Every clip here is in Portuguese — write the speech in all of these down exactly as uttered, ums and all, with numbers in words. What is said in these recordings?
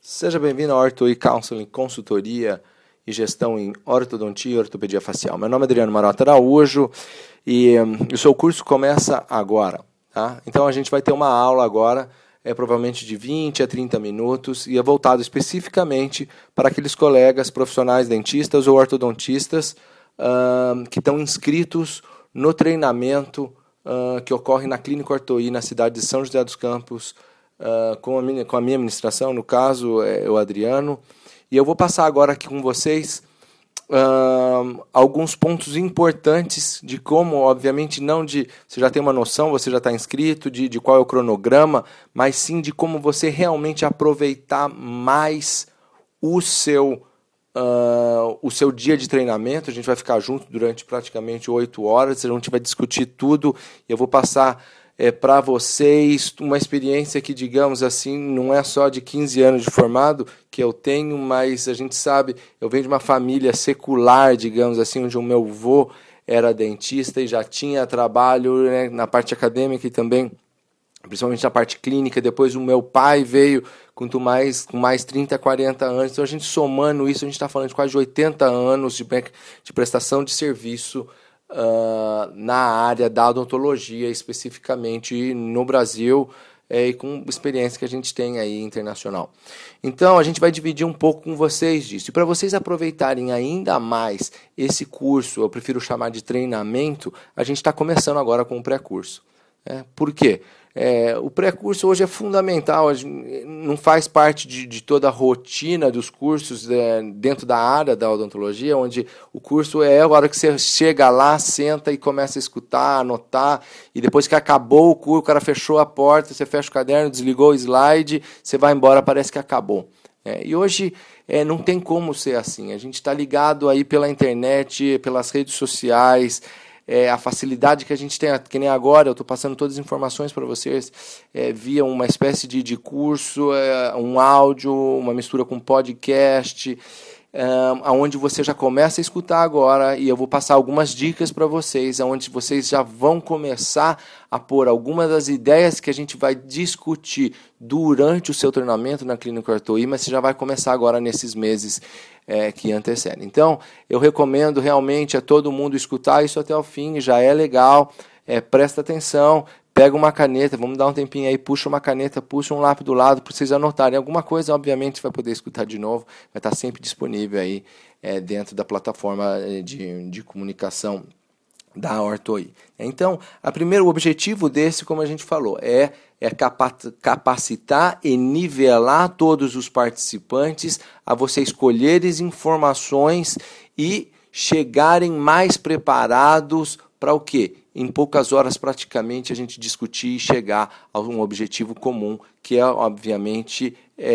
Seja bem-vindo ao Ortho e Counseling, consultoria e gestão em ortodontia e ortopedia facial. Meu nome é Adriano Marota Araújo e um, o seu curso começa agora. Tá? Então a gente vai ter uma aula agora, é, provavelmente de vinte a trinta minutos, e é voltado especificamente para aqueles colegas profissionais dentistas ou ortodontistas uh, que estão inscritos no treinamento uh, que ocorre na Clínica Ortho-I na cidade de São José dos Campos, Uh, com, a minha, com a minha administração, no caso, é o Adriano, e eu vou passar agora aqui com vocês uh, alguns pontos importantes de como, obviamente, não de você já tem uma noção, você já está inscrito, de, de qual é o cronograma, mas sim de como você realmente aproveitar mais o seu, uh, o seu dia de treinamento. A gente vai ficar junto durante praticamente oito horas, a gente vai discutir tudo, e eu vou passar É, para vocês uma experiência que, digamos assim, não é só de quinze anos de formado que eu tenho, mas a gente sabe, eu venho de uma família secular, digamos assim, onde o meu avô era dentista e já tinha trabalho, né, na parte acadêmica e também, principalmente na parte clínica. Depois o meu pai veio com mais, com mais trinta, quarenta anos, então a gente somando isso, a gente está falando de quase oitenta anos de, de prestação de serviço Uh, na área da odontologia, especificamente no Brasil, é, e com experiência que a gente tem aí internacional. Então, a gente vai dividir um pouco com vocês disso. E para vocês aproveitarem ainda mais esse curso, eu prefiro chamar de treinamento, a gente está começando agora com o pré-curso. É, por quê? É, o pré-curso hoje é fundamental, não faz parte de, de toda a rotina dos cursos é, dentro da área da odontologia, onde o curso é a hora que você chega lá, senta e começa a escutar, anotar, e depois que acabou o curso, o cara fechou a porta, você fecha o caderno, desligou o slide, você vai embora, parece que acabou. É, e hoje é, não tem como ser assim, a gente está ligado aí pela internet, pelas redes sociais. É, a facilidade que a gente tem, que nem agora, eu estou passando todas as informações para vocês é, via uma espécie de, de curso, é, um áudio, uma mistura com podcast, é, onde você já começa a escutar agora, e eu vou passar algumas dicas para vocês, onde vocês já vão começar a pôr algumas das ideias que a gente vai discutir durante o seu treinamento na Clínica Ortho-I, mas você já vai começar agora nesses meses É, que antecedem. Então, eu recomendo realmente a todo mundo escutar isso até o fim, já é legal, é, presta atenção, pega uma caneta, vamos dar um tempinho aí, puxa uma caneta, puxa um lápis do lado para vocês anotarem. Alguma coisa, obviamente, você vai poder escutar de novo, vai estar sempre disponível aí é, dentro da plataforma de, de comunicação da Ortho-I. Então, a primeiro, o objetivo desse, como a gente falou, é, é capacitar e nivelar todos os participantes a você escolherem informações e chegarem mais preparados para o quê? Em poucas horas, praticamente, a gente discutir e chegar a um objetivo comum, que é, obviamente,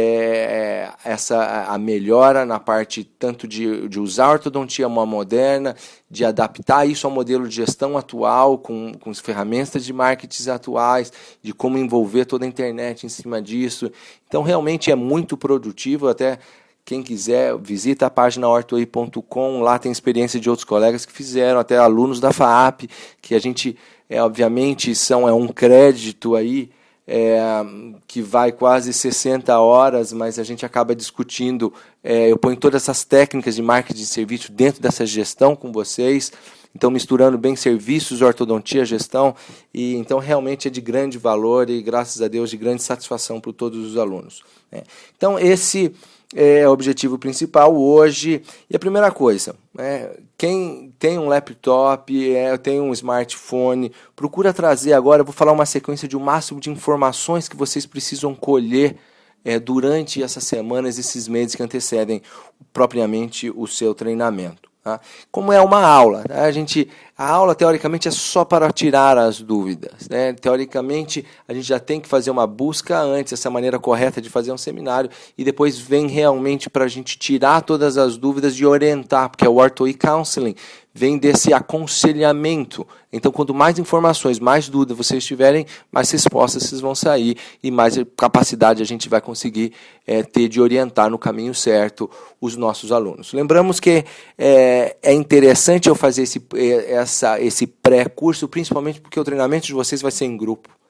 é, essa, a melhora na parte tanto de, de usar a ortodontia moderna, de adaptar isso ao modelo de gestão atual, com, com as ferramentas de marketing atuais, de como envolver toda a internet em cima disso. Então, realmente é muito produtivo. Até quem quiser, visita a página ortho i ponto com, lá tem experiência de outros colegas que fizeram, até alunos da F A A P, que a gente, é, obviamente, são, é um crédito aí, é, que vai quase sessenta horas, mas a gente acaba discutindo, é, eu ponho todas essas técnicas de marketing de serviço dentro dessa gestão com vocês, então misturando bem serviços, ortodontia, gestão, e então realmente é de grande valor e, graças a Deus, de grande satisfação para todos os alunos. Né? Então, esse é o objetivo principal hoje. E a primeira coisa, né, quem tem um laptop, é, tem um smartphone, procura trazer agora, eu vou falar uma sequência de um máximo de informações que vocês precisam colher é, durante essas semanas, esses meses que antecedem propriamente o seu treinamento. Tá? Como é uma aula, tá? a, gente, a aula teoricamente é só para tirar as dúvidas. Né? Teoricamente a gente já tem que fazer uma busca antes, essa maneira correta de fazer um seminário, e depois vem realmente para a gente tirar todas as dúvidas e orientar, porque o Ortho-I Counseling vem desse aconselhamento. Então, quanto mais informações, mais dúvidas vocês tiverem, mais respostas vocês vão sair e mais capacidade a gente vai conseguir é, ter de orientar no caminho certo os nossos alunos. Lembramos que é, é interessante eu fazer esse, essa, esse pré-curso, principalmente porque o treinamento de vocês vai ser em grupo.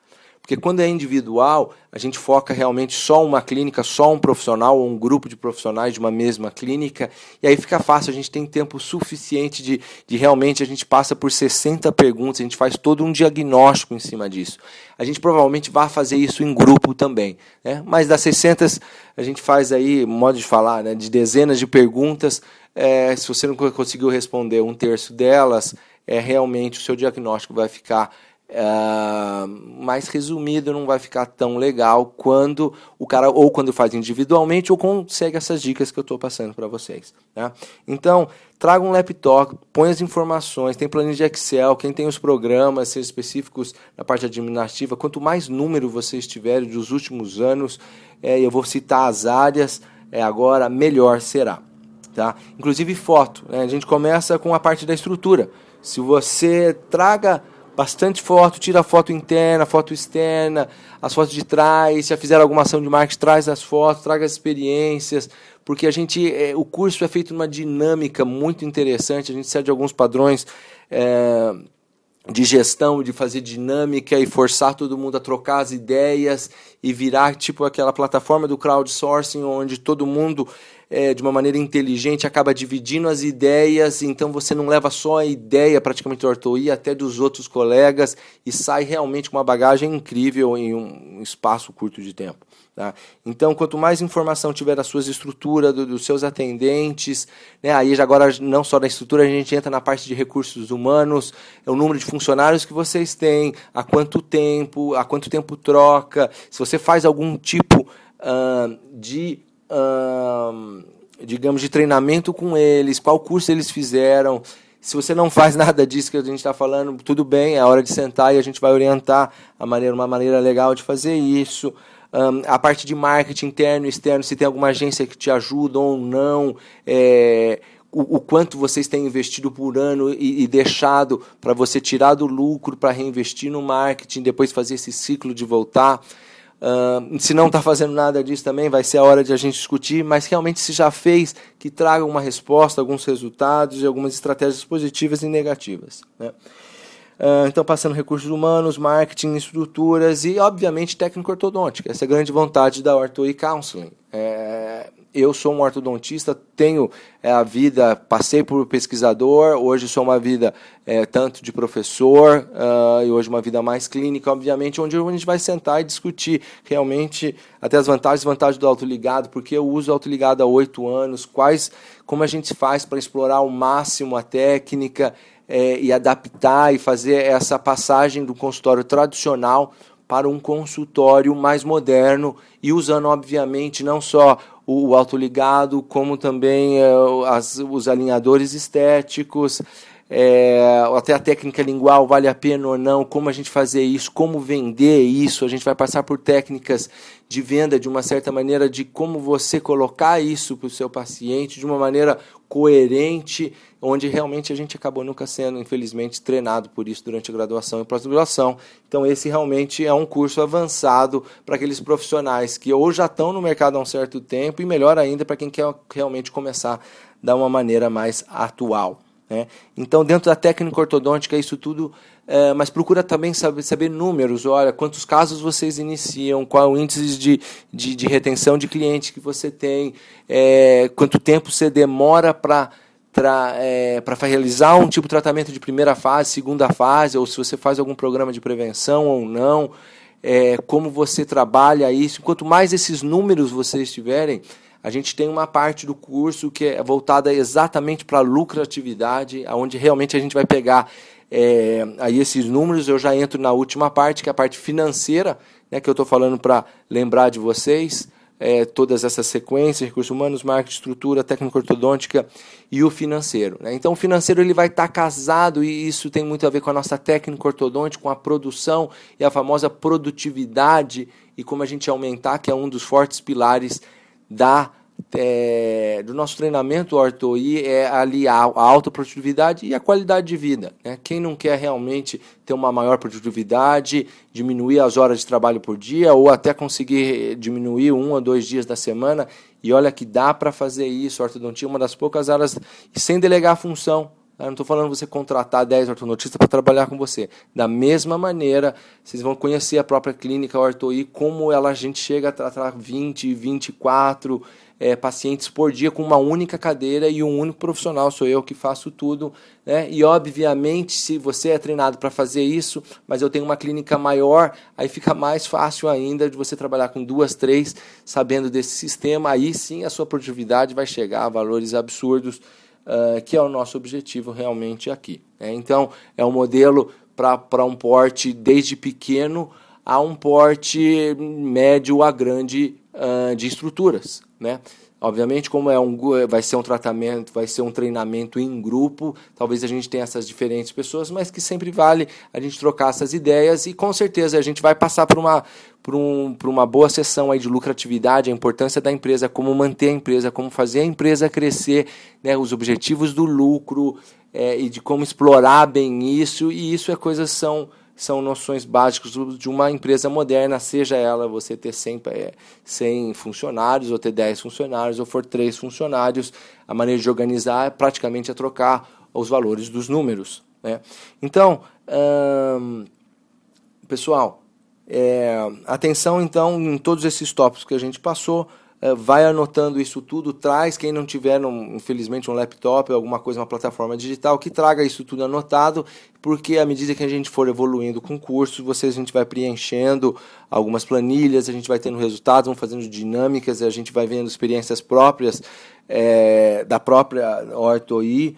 Porque quando é individual, a gente foca realmente só uma clínica, só um profissional ou um grupo de profissionais de uma mesma clínica, e aí fica fácil, a gente tem tempo suficiente de, de realmente, a gente passa por sessenta perguntas, a gente faz todo um diagnóstico em cima disso. A gente provavelmente vai fazer isso em grupo também, né? Mas das sessenta, a gente faz aí, modo de falar, né, de dezenas de perguntas, é, se você não conseguiu responder um terço delas, é, realmente o seu diagnóstico vai ficar Uh, mais resumido, não vai ficar tão legal quando o cara ou quando faz individualmente ou consegue essas dicas que eu estou passando para vocês, né? Então, traga um laptop, põe as informações, tem planilha de Excel, quem tem os programas específicos na parte administrativa, quanto mais número vocês tiverem dos últimos anos, é, eu vou citar as áreas, é, agora melhor será, tá? Inclusive foto, né? A gente começa com a parte da estrutura. Se você traga bastante foto, tira a foto interna, foto externa, as fotos de trás, já fizeram alguma ação de marketing, traz as fotos, traga as experiências, porque a gente, é, o curso é feito numa dinâmica muito interessante, a gente segue alguns padrões é, de gestão, de fazer dinâmica e forçar todo mundo a trocar as ideias e virar tipo aquela plataforma do crowdsourcing, onde todo mundo, é, de uma maneira inteligente, acaba dividindo as ideias, então você não leva só a ideia praticamente do ortoí, até dos outros colegas, e sai realmente com uma bagagem incrível em um espaço curto de tempo. Tá? Então, quanto mais informação tiver das suas estruturas, do, dos seus atendentes, né, aí já agora não só da estrutura, a gente entra na parte de recursos humanos, é o número de funcionários que vocês têm, há quanto tempo, há quanto tempo troca, se você faz algum tipo uh, de, uh, digamos, de treinamento com eles, qual curso eles fizeram. Se você não faz nada disso que a gente está falando, tudo bem, é hora de sentar e a gente vai orientar a maneira, uma maneira legal de fazer isso. Um, a parte de marketing interno e externo, se tem alguma agência que te ajuda ou não, é, o, o quanto vocês têm investido por ano e, e deixado para você tirar do lucro para reinvestir no marketing, depois fazer esse ciclo de voltar. Uh, se não está fazendo nada disso também, vai ser a hora de a gente discutir, mas realmente se já fez, que traga uma resposta, alguns resultados e algumas estratégias positivas e negativas, né? Uh, então, passando recursos humanos, marketing, estruturas e, obviamente, técnico ortodôntica. Essa é a grande vontade da Ortho e Counseling. É, eu sou um ortodontista, tenho é, a vida, passei por pesquisador, hoje sou uma vida é, tanto de professor uh, e hoje uma vida mais clínica, obviamente, onde a gente vai sentar e discutir realmente até as vantagens e desvantagens do autoligado, porque eu uso autoligado há oito anos, quais, como a gente faz para explorar ao máximo a técnica, É, e adaptar e fazer essa passagem do consultório tradicional para um consultório mais moderno e usando, obviamente, não só o, o autoligado, como também é, as, os alinhadores estéticos, é, até a técnica lingual, vale a pena ou não, como a gente fazer isso, como vender isso, a gente vai passar por técnicas de venda, de uma certa maneira, de como você colocar isso para o seu paciente de uma maneira coerente, onde realmente a gente acabou nunca sendo, infelizmente, treinado por isso durante a graduação e pós-graduação. Então, esse realmente é um curso avançado para aqueles profissionais que ou já estão no mercado há um certo tempo, e melhor ainda para quem quer realmente começar da uma maneira mais atual, né? Então, dentro da técnica ortodôntica, isso tudo, é, mas procura também saber, saber números, olha, quantos casos vocês iniciam, qual é o índice de, de, de retenção de cliente que você tem, é, quanto tempo você demora para para é, realizar um tipo de tratamento de primeira fase, segunda fase, ou se você faz algum programa de prevenção ou não, é, como você trabalha isso. Quanto mais esses números vocês tiverem, a gente tem uma parte do curso que é voltada exatamente para a lucratividade, onde realmente a gente vai pegar é, aí esses números. Eu já entro na última parte, que é a parte financeira, né, que eu estou falando para lembrar de vocês, é, todas essas sequências, recursos humanos, marketing, estrutura, técnica ortodôntica e o financeiro, né? Então, o financeiro ele vai estar casado, e isso tem muito a ver com a nossa técnica ortodôntica, com a produção e a famosa produtividade, e como a gente aumentar, que é um dos fortes pilares da, é, do nosso treinamento orto-i, é aliar a alta produtividade e a qualidade de vida, né? Quem não quer realmente ter uma maior produtividade, diminuir as horas de trabalho por dia, ou até conseguir diminuir um ou dois dias da semana, e olha que dá para fazer isso. A ortodontia é uma das poucas áreas, e sem delegar a função, Eu não estou falando você contratar dez ortodontistas para trabalhar com você. Da mesma maneira, vocês vão conhecer a própria clínica Orto-I, como ela, a gente chega a tratar vinte, vinte e quatro é, pacientes por dia com uma única cadeira e um único profissional, sou eu que faço tudo. Né? E, obviamente, se você é treinado para fazer isso, mas eu tenho uma clínica maior, aí fica mais fácil ainda de você trabalhar com duas, três, sabendo desse sistema. Aí sim a sua produtividade vai chegar a valores absurdos, Uh, que é o nosso objetivo realmente aqui. Né? Então, é um modelo para um porte desde pequeno a um porte médio a grande uh, de estruturas. Né? Obviamente, como é um, vai ser um tratamento, vai ser um treinamento em grupo, talvez a gente tenha essas diferentes pessoas, mas que sempre vale a gente trocar essas ideias e com certeza a gente vai passar por uma, por um, por uma boa sessão aí de lucratividade, a importância da empresa, como manter a empresa, como fazer a empresa crescer, né, os objetivos do lucro é, e de como explorar bem isso, e isso é coisas são... são noções básicas de uma empresa moderna, seja ela você ter cem, cem funcionários, ou ter dez funcionários, ou for três funcionários, a maneira de organizar praticamente é trocar os valores dos números. Né? Então, hum, pessoal, é, atenção então em todos esses tópicos que a gente passou, vai anotando isso tudo, traz, quem não tiver, um, infelizmente, um laptop, alguma coisa, uma plataforma digital, que traga isso tudo anotado, porque à medida que a gente for evoluindo com o curso, vocês, a gente vai preenchendo algumas planilhas, a gente vai tendo resultados, vamos fazendo dinâmicas, a gente vai vendo experiências próprias é, da própria Orto-I,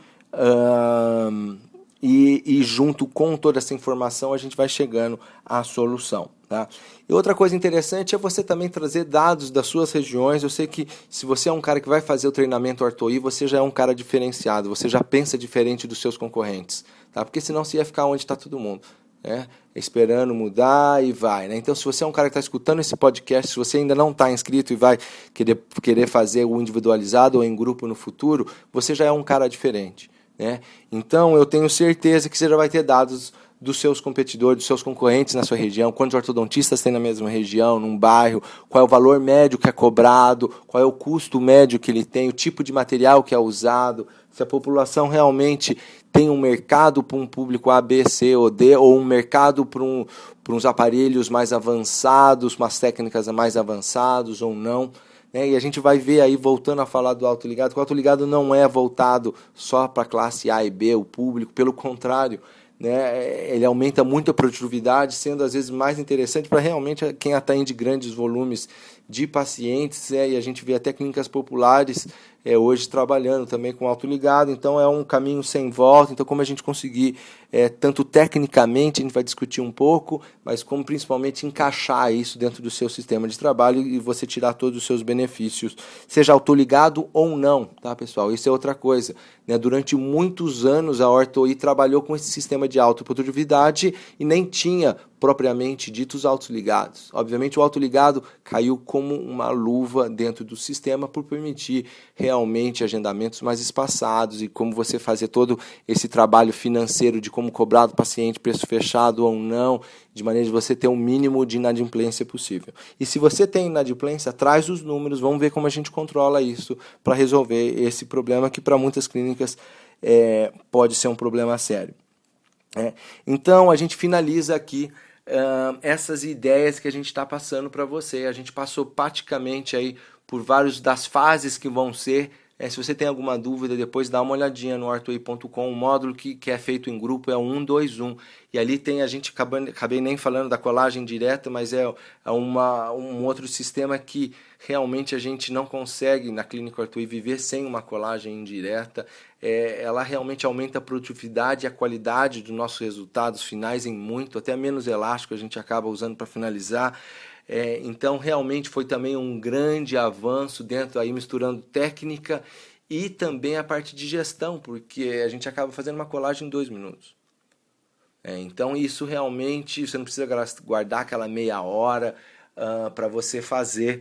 um, e, e junto com toda essa informação a gente vai chegando à solução. Tá? E outra coisa interessante é você também trazer dados das suas regiões. Eu sei que se você é um cara que vai fazer o treinamento Orto-I, você já é um cara diferenciado, você já pensa diferente dos seus concorrentes, tá? Porque senão você ia ficar onde está todo mundo, né? Esperando mudar e vai. Né? Então, se você é um cara que está escutando esse podcast, se você ainda não está inscrito e vai querer, querer fazer o individualizado ou em grupo no futuro, você já é um cara diferente. Né? Então, eu tenho certeza que você já vai ter dados dos seus competidores, dos seus concorrentes na sua região, quantos ortodontistas tem na mesma região, num bairro, qual é o valor médio que é cobrado, qual é o custo médio que ele tem, o tipo de material que é usado, se a população realmente tem um mercado para um público A, B, C ou D, ou um mercado para, um, para uns aparelhos mais avançados, umas técnicas mais avançadas ou não. Né? E a gente vai ver aí, voltando a falar do autoligado, que o autoligado não é voltado só para a classe A e B, o público, pelo contrário, né, ele aumenta muito a produtividade, sendo às vezes mais interessante para realmente quem atende grandes volumes de pacientes, é, e a gente vê até clínicas populares é, hoje trabalhando também com autoligado, então é um caminho sem volta. Então, como a gente conseguir, é, tanto tecnicamente, a gente vai discutir um pouco, mas como principalmente encaixar isso dentro do seu sistema de trabalho e você tirar todos os seus benefícios, seja autoligado ou não, tá, pessoal? Isso é outra coisa. Né? Durante muitos anos a Orto-I trabalhou com esse sistema de autoprodutividade e nem tinha propriamente dito os autoligados. Obviamente o autoligado caiu como uma luva dentro do sistema por permitir realmente agendamentos mais espaçados e como você fazer todo esse trabalho financeiro de como cobrar do paciente, preço fechado ou não, de maneira de você ter o mínimo de inadimplência possível. E se você tem inadimplência, traz os números, vamos ver como a gente controla isso para resolver esse problema que para muitas clínicas é, pode ser um problema sério. É. Então a gente finaliza aqui Uh, essas ideias que a gente está passando para você. A gente passou praticamente aí por várias das fases que vão ser. É, se você tem alguma dúvida, depois dá uma olhadinha no orto i ponto com. O módulo que, que é feito em grupo é o um dois um. E ali tem, a gente acabou, acabei nem falando da colagem direta, mas é, é uma, um outro sistema que realmente a gente não consegue na clínica Orto-I viver sem uma colagem indireta. É, ela realmente aumenta a produtividade e a qualidade dos nossos resultados finais em muito, até menos elástico a gente acaba usando para finalizar. É, então, realmente foi também um grande avanço dentro, aí misturando técnica e também a parte de gestão, porque a gente acaba fazendo uma colagem em dois minutos. É, então, isso realmente, você não precisa guardar aquela meia hora uh, para você fazer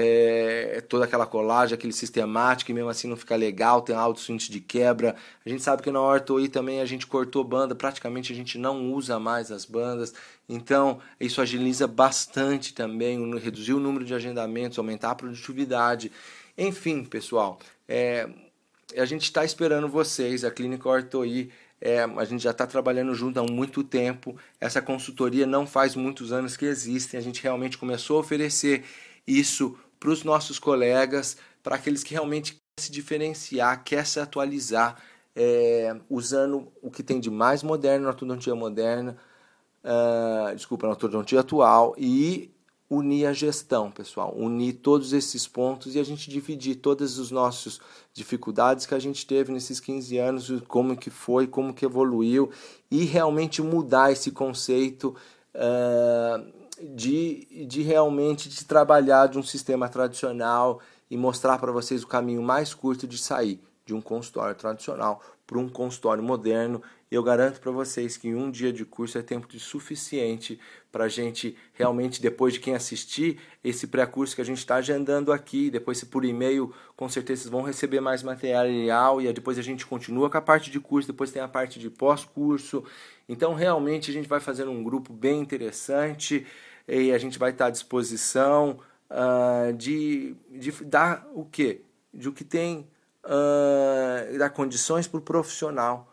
é, toda aquela colagem, aquele sistemático, e mesmo assim não fica legal, tem altos índices de quebra. A gente sabe que na Orto-I também a gente cortou banda, praticamente a gente não usa mais as bandas, então isso agiliza bastante também, reduzir o número de agendamentos, aumentar a produtividade. Enfim, pessoal, é, a gente está esperando vocês, a Clínica Ortoí. É, a gente já está trabalhando junto há muito tempo. Essa consultoria não faz muitos anos que existe. A gente realmente começou a oferecer isso para os nossos colegas, para aqueles que realmente querem se diferenciar, querem se atualizar, é, usando o que tem de mais moderno na ortodontia moderna, uh, desculpa, na ortodontia atual, e unir a gestão, pessoal, unir todos esses pontos e a gente dividir todas as nossas dificuldades que a gente teve nesses quinze anos, como que foi, como que evoluiu, e realmente mudar esse conceito uh, de, de realmente de trabalhar de um sistema tradicional e mostrar para vocês o caminho mais curto de sair de um consultório tradicional para um consultório moderno. Eu garanto para vocês que um dia de curso é tempo de suficiente para a gente realmente, depois de quem assistir esse pré-curso que a gente está agendando aqui, depois se por e-mail, com certeza vocês vão receber mais material e depois a gente continua com a parte de curso, depois tem a parte de pós-curso. Então, realmente, a gente vai fazendo um grupo bem interessante e a gente vai estar à disposição uh, de, de dar o quê? De o que tem, uh, dar condições para o profissional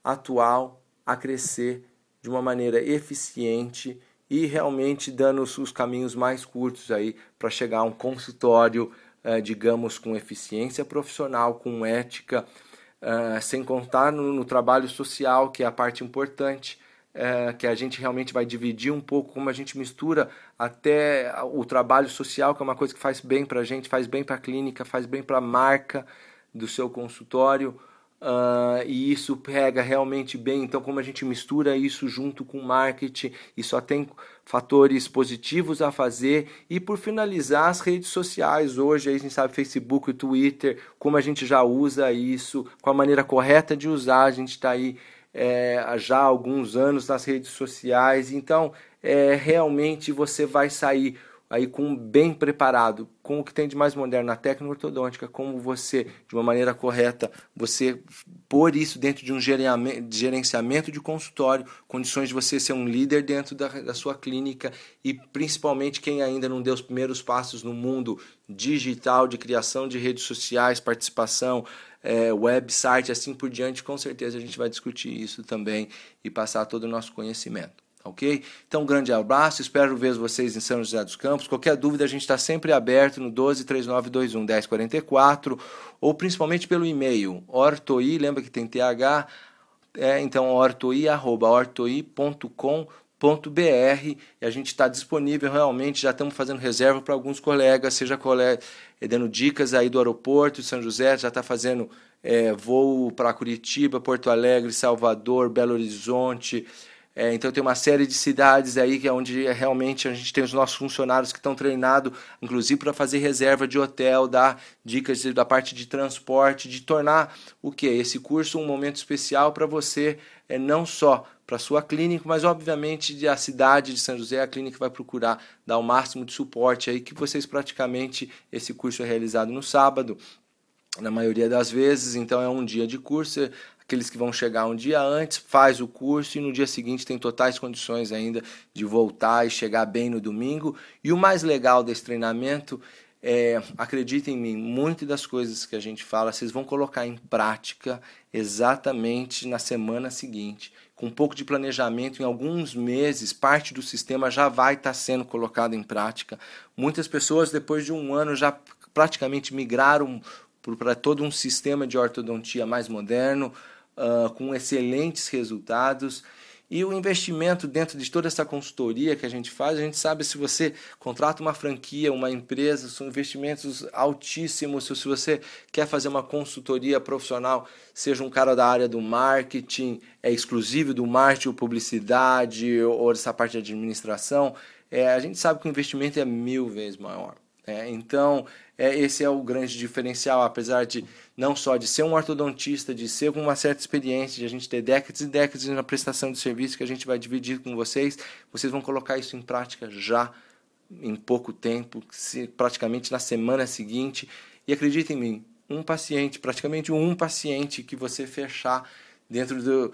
atual a crescer de uma maneira eficiente e realmente dando os caminhos mais curtos aí para chegar a um consultório, uh, digamos, com eficiência profissional, com ética, uh, sem contar no, no trabalho social, que é a parte importante, uh, que a gente realmente vai dividir um pouco, como a gente mistura até o trabalho social, que é uma coisa que faz bem para a gente, faz bem para a clínica, faz bem para a marca do seu consultório. Uh, e isso pega realmente bem. Então, como a gente mistura isso junto com marketing, e só tem fatores positivos a fazer. E por finalizar, as redes sociais hoje, aí a gente sabe, Facebook, Twitter, como a gente já usa isso, com a maneira correta de usar. A gente está aí é, já há alguns anos nas redes sociais. Então, é, realmente você vai sair aí com bem preparado, com o que tem de mais moderno na técnica ortodôntica, como você, de uma maneira correta, você pôr isso dentro de um gerenciamento de consultório, condições de você ser um líder dentro da, da sua clínica e principalmente quem ainda não deu os primeiros passos no mundo digital, de criação de redes sociais, participação, é, website, assim por diante, com certeza a gente vai discutir isso também e passar todo o nosso conhecimento. Ok? Então, um grande abraço, espero ver vocês em São José dos Campos. Qualquer dúvida, a gente está sempre aberto no doze, três nove dois um, um zero quatro quatro ou principalmente pelo e-mail, ortoi, lembra que tem T H, é, então ortoi, arroba ortoi ponto com ponto b r, e a gente está disponível realmente, já estamos fazendo reserva para alguns colegas, seja colega, dando dicas aí do aeroporto de São José, já está fazendo é, voo para Curitiba, Porto Alegre, Salvador, Belo Horizonte. É, então tem uma série de cidades aí que é onde realmente a gente tem os nossos funcionários que estão treinados, inclusive para fazer reserva de hotel, dar dicas da parte de transporte, de tornar o que? Esse curso um momento especial para você, é, não só para a sua clínica, mas obviamente a cidade de São José, a clínica vai procurar dar o máximo de suporte aí, que vocês praticamente, esse curso é realizado no sábado, na maioria das vezes, então é um dia de curso. Aqueles que vão chegar um dia antes, faz o curso e no dia seguinte tem totais condições ainda de voltar e chegar bem no domingo. E o mais legal desse treinamento é, acreditem em mim, muitas das coisas que a gente fala, vocês vão colocar em prática exatamente na semana seguinte. Com um pouco de planejamento, em alguns meses, parte do sistema já vai estar sendo colocada em prática. Muitas pessoas, depois de um ano, já praticamente migraram para todo um sistema de ortodontia mais moderno, Uh, com excelentes resultados, e o investimento dentro de toda essa consultoria que a gente faz, a gente sabe, se você contrata uma franquia, uma empresa, são investimentos altíssimos. Se você quer fazer uma consultoria profissional, seja um cara da área do marketing, é exclusivo do marketing ou publicidade, ou, ou dessa parte de administração, é, a gente sabe que o investimento é mil vezes maior. É, então, é, esse é o grande diferencial, apesar de não só de ser um ortodontista, de ser com uma certa experiência, de a gente ter décadas e décadas na prestação de serviço que a gente vai dividir com vocês, vocês vão colocar isso em prática já em pouco tempo, se, praticamente na semana seguinte. E acreditem em mim, um paciente, praticamente um paciente que você fechar dentro do,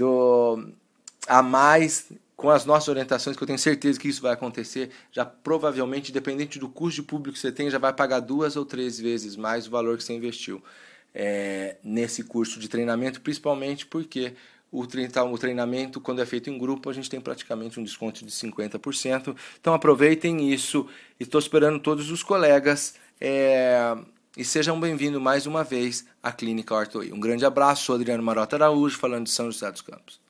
do a mais com as nossas orientações, que eu tenho certeza que isso vai acontecer, já provavelmente, dependente do custo de público que você tem, já vai pagar duas ou três vezes mais o valor que você investiu. é, nesse curso de treinamento, principalmente porque o treinamento, quando é feito em grupo, a gente tem praticamente um desconto de cinquenta por cento. Então aproveitem isso. Estou esperando todos os colegas é, e sejam bem-vindos mais uma vez à Clínica OrtoI. Um grande abraço, sou Adriano Marota Araújo, falando de São José dos Campos.